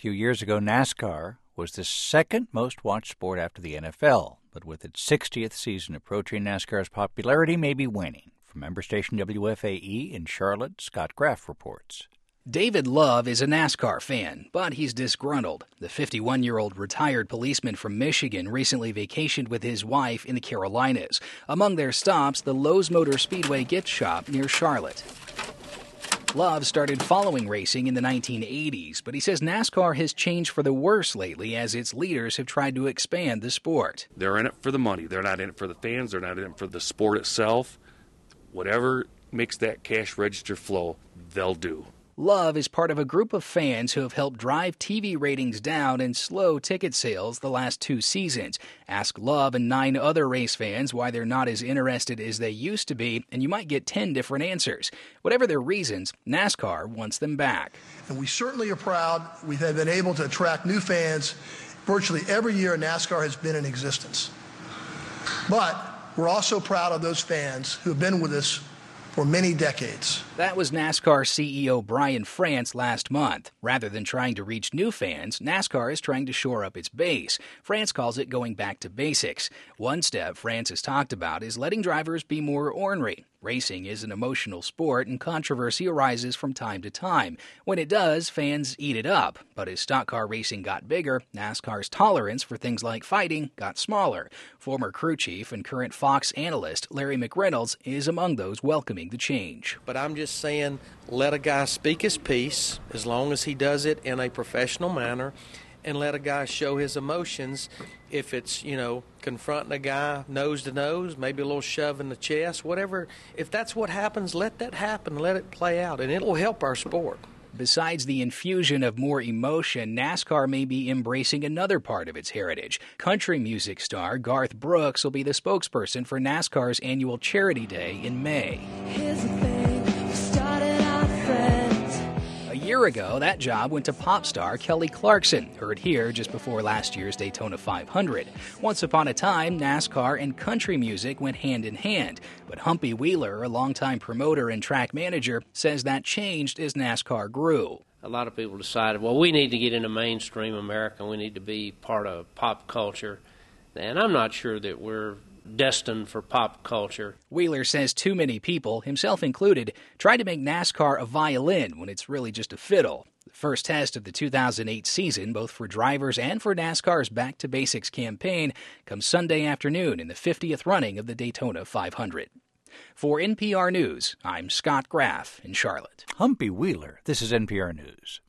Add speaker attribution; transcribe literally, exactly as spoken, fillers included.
Speaker 1: few years ago, NASCAR was the second most watched sport after the N F L. But with its sixtieth season approaching, NASCAR's popularity may be waning. From member station W F A E in Charlotte, Scott Graff reports.
Speaker 2: David Love is a NASCAR fan, but he's disgruntled. The fifty-one-year-old retired policeman from Michigan recently vacationed with his wife in the Carolinas. Among their stops, the Lowe's Motor Speedway gift shop near Charlotte. Love started following racing in the nineteen eighties, but he says NASCAR has changed for the worse lately as its leaders have tried to expand the sport.
Speaker 3: They're in it for the money. They're not in it for the fans. They're not in it for the sport itself. Whatever makes that cash register flow, they'll do.
Speaker 2: Love is part of a group of fans who have helped drive T V ratings down and slow ticket sales the last two seasons. Ask Love and nine other race fans why they're not as interested as they used to be, and you might get ten different answers. Whatever their reasons, NASCAR wants them back.
Speaker 4: And we certainly are proud. We have been able to attract new fans virtually every year NASCAR has been in existence. But we're also proud of those fans who have been with us for many decades.
Speaker 2: That was NASCAR C E O Brian France last month. Rather than trying to reach new fans, NASCAR is trying to shore up its base. France calls it going back to basics. One step France has talked about is letting drivers be more ornery. Racing is an emotional sport, and controversy arises from time to time. When it does, fans eat it up. But as stock car racing got bigger, NASCAR's tolerance for things like fighting got smaller. Former crew chief and current Fox analyst Larry McReynolds is among those welcoming the change.
Speaker 5: But I'm just saying, let a guy speak his piece as long as he does it in a professional manner, and let a guy show his emotions. If it's, you know, confronting a guy nose to nose, maybe a little shove in the chest, whatever. If that's what happens, let that happen. Let it play out, and it'll help our sport.
Speaker 2: Besides the infusion of more emotion, NASCAR may be embracing another part of its heritage. Country music star Garth Brooks will be the spokesperson for NASCAR's annual Charity Day in May.
Speaker 6: Here's the thing, we started out friends.
Speaker 2: A year ago, that job went to pop star Kelly Clarkson, heard here just before last year's Daytona five hundred. Once upon a time, NASCAR and country music went hand in hand. But Humpy Wheeler, a longtime promoter and track manager, says that changed as NASCAR grew.
Speaker 7: A lot of people decided, well, we need to get into mainstream America. We need to be part of pop culture. And I'm not sure that we're destined for pop culture.
Speaker 2: Wheeler says too many people, himself included, try to make NASCAR a violin when it's really just a fiddle. The first test of the two thousand eight season, both for drivers and for NASCAR's Back to Basics campaign, comes Sunday afternoon in the fiftieth running of the Daytona five hundred. For N P R News, I'm Scott Graff in Charlotte.
Speaker 1: Humpy Wheeler, this is N P R News.